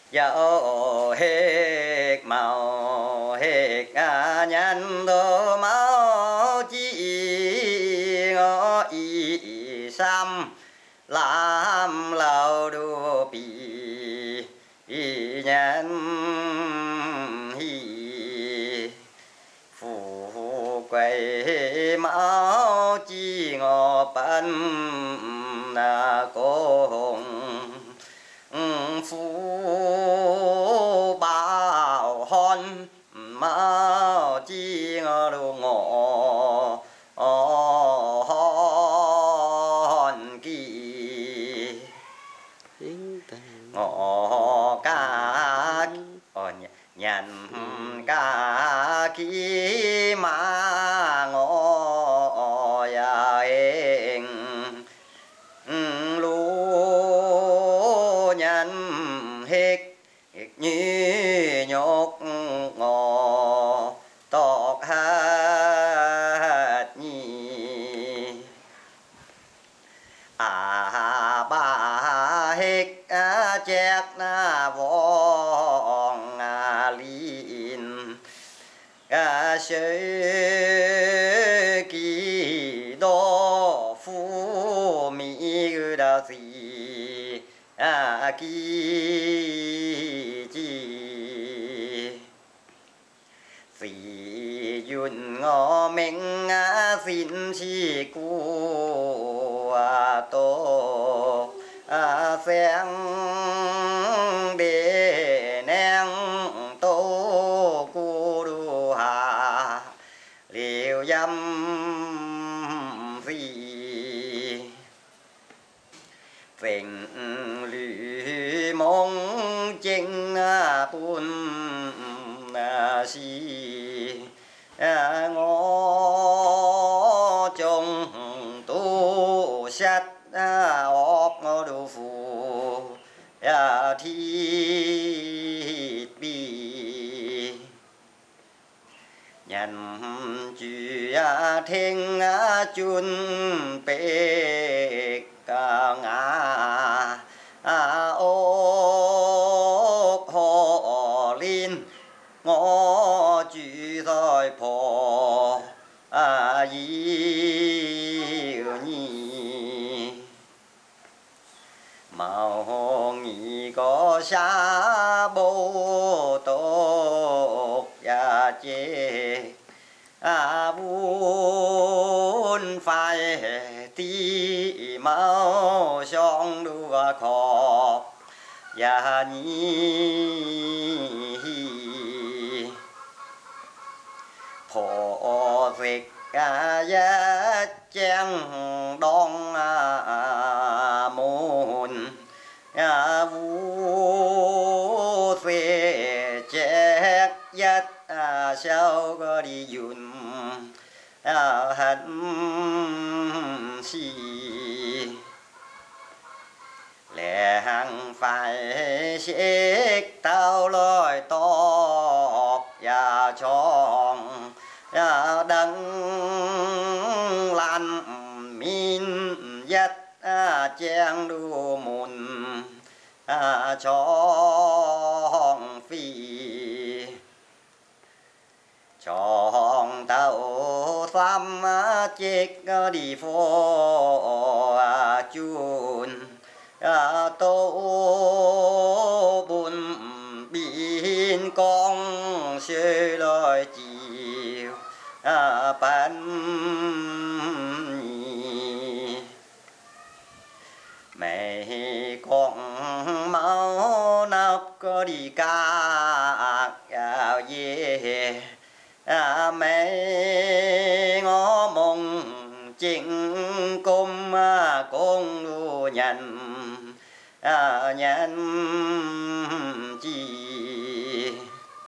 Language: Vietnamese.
dạo hết màu hết nhân đồ máu chi ngõ y sam làm lâu đô bì nhân hi phù quay máu chi ngọ bắn cô hồng phú bảo hòn máu chi ngọ đồ ngọ hòn kỳ ngọ ca nhàn ca kỳ mà ngọ ya em lu nhân hết như nhọc ngọ tọt hát nhì ba hết chẹt na vong lin sơ kỳ đô phu mi đa gì kỳ chi vì yun ngõ mình xin chi cu tô sen để neng tô cu đu hà liều dâm vì phình lì mong chinh bún si ngõ trông tu sát ốc ngõ đồ phù thi bi nhận chữ thiên chun bê ngã ốc hồ linh ngõ chữ thôi phò yêu nhi màu nghỉ có xa bố tốt ya chê buôn phải tí máu xong đua khó ya nhi phổ việc giá chăng đón môn vũ phê chết nhất sao có đi dùn hạnh si lẽ hằng phải xếp tao lôi tọt và chọn đấng lan min dắt chang đu mùn chọn phi chọn tàu xăm chết đi phố chun tô bùn bin con xê lời chiều pan mẹ con máu nắp có đi ca về mẹ ngó mong chính cung con nhận chi